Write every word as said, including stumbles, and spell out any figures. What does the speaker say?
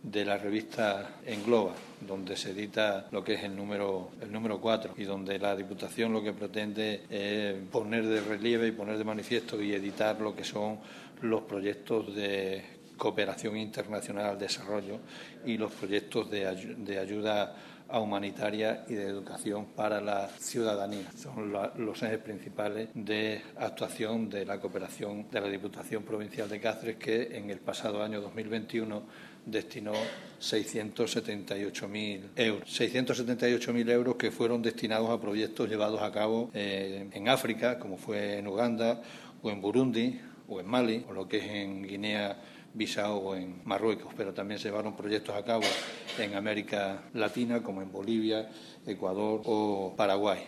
de la revista Engloba, donde se edita lo que es el número el número cuatro y donde la Diputación lo que pretende es poner de relieve y poner de manifiesto y editar lo que son los proyectos de cooperación internacional al desarrollo y los proyectos de, ay- de ayuda a humanitaria y de educación para la ciudadanía. Son la, los ejes principales de actuación de la cooperación de la Diputación Provincial de Cáceres, que en el pasado año dos mil veintiuno destinó seiscientos setenta y ocho mil euros. seiscientos setenta y ocho mil euros que fueron destinados a proyectos llevados a cabo eh, en África, como fue en Uganda o en Burundi o en Mali, o lo que es en Guinea Bissau o en Marruecos, pero también se llevaron proyectos a cabo en América Latina, como en Bolivia, Ecuador o Paraguay.